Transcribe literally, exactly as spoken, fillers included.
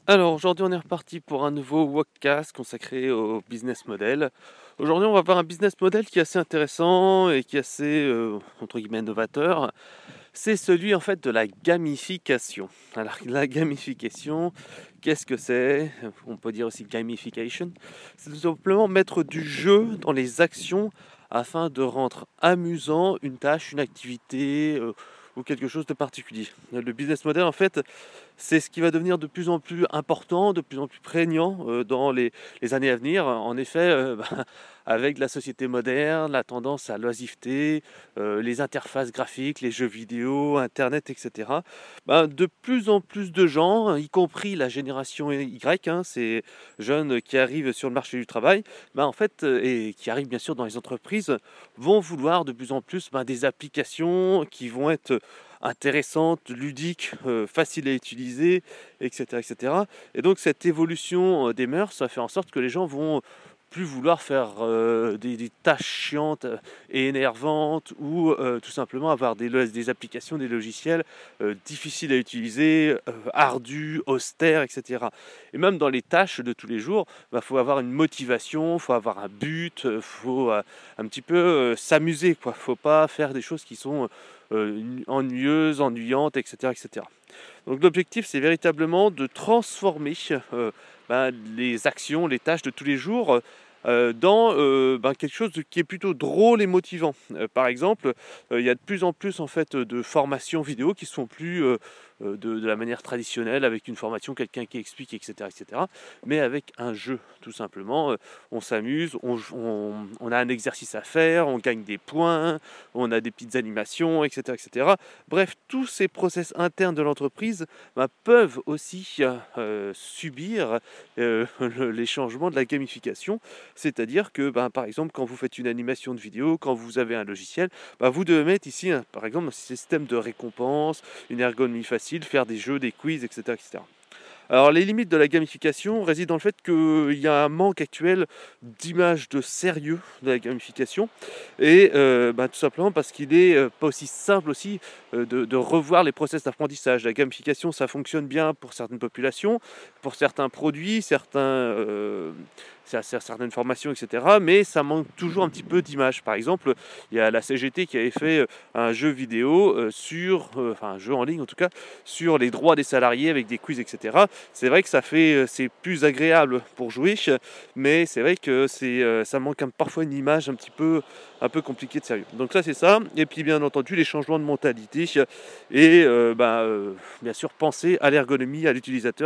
Alors aujourd'hui on est reparti pour un nouveau Wokcast consacré au business model. Aujourd'hui on va voir un business model qui est assez intéressant et qui est assez euh, entre guillemets novateur. C'est celui en fait de la gamification. Alors la gamification, qu'est-ce que c'est? On peut dire aussi gamification. C'est tout simplement mettre du jeu dans les actions afin de rendre amusant une tâche, une activité euh, ou quelque chose de particulier. Le business model en fait c'est ce qui va devenir de plus en plus important, de plus en plus prégnant euh, dans les, les années à venir. En effet, euh, bah, avec la société moderne, la tendance à l'oisiveté, euh, les interfaces graphiques, les jeux vidéo, Internet, et cetera, bah, de plus en plus de gens, y compris la génération Y, hein, ces jeunes qui arrivent sur le marché du travail, bah, en fait, euh, et qui arrivent bien sûr dans les entreprises, vont vouloir de plus en plus bah, des applications qui vont être intéressante, ludique, euh, facile à utiliser, et cetera, et cetera. Et donc cette évolution euh, des mœurs, ça fait en sorte que les gens vont plus vouloir faire euh, des, des tâches chiantes euh, et énervantes ou euh, tout simplement avoir des, lo- des applications, des logiciels euh, difficiles à utiliser, euh, ardus, austères, et cetera. Et même dans les tâches de tous les jours, il faut avoir une motivation, il faut avoir un but, il faut euh, un petit peu euh, s'amuser, quoi. Faut pas faire des choses qui sont euh, ennuyeuses, ennuyantes, et cetera, et cetera. Donc l'objectif, c'est véritablement de transformer euh, ben, les actions, les tâches de tous les jours euh, dans euh, ben, quelque chose de- qui est plutôt drôle et motivant. Euh, par exemple, euh, il y a de plus en plus en fait de formations vidéo qui sont plus euh, euh, de, de la manière traditionnelle avec une formation, quelqu'un qui explique, et cetera, et cetera. Mais avec un jeu, tout simplement. Euh, on s'amuse, on, on, on a un exercice à faire, on gagne des points, on a des petites animations, et cetera, et cetera. Bref, tous ces process internes de l'entreprise bah, peuvent aussi euh, subir euh, le- les changements de la gamification. C'est-à-dire que, bah, par exemple, quand vous faites une animation de vidéo, quand vous avez un logiciel, bah, vous devez mettre ici, un- par exemple, un système de récompense, une ergonomie facile, faire des jeux, des quiz, et cetera, et cetera. Alors les limites de la gamification résident dans le fait qu'il y a un manque actuel d'image de sérieux de la gamification et euh, bah, tout simplement parce qu'il est euh, pas aussi simple aussi euh, de, de revoir les process d'apprentissage. La gamification ça fonctionne bien pour certaines populations, pour certains produits, certains, euh, cer- cer- certaines formations, et cetera. Mais ça manque toujours un petit peu d'image. Par exemple, il y a la C G T qui avait fait euh, un jeu vidéo euh, sur, euh, enfin un jeu en ligne en tout cas, sur les droits des salariés avec des quiz, et cetera. C'est vrai que ça fait, euh, c'est plus agréable pour jouer, mais c'est vrai que c'est, euh, ça manque un- parfois une image un petit peu, un peu compliquée de sérieux. Donc ça c'est ça. Et puis bien entendu les changements de mentalité et euh, bah, euh, bien sûr penser à l'ergonomie, à l'utilisateur.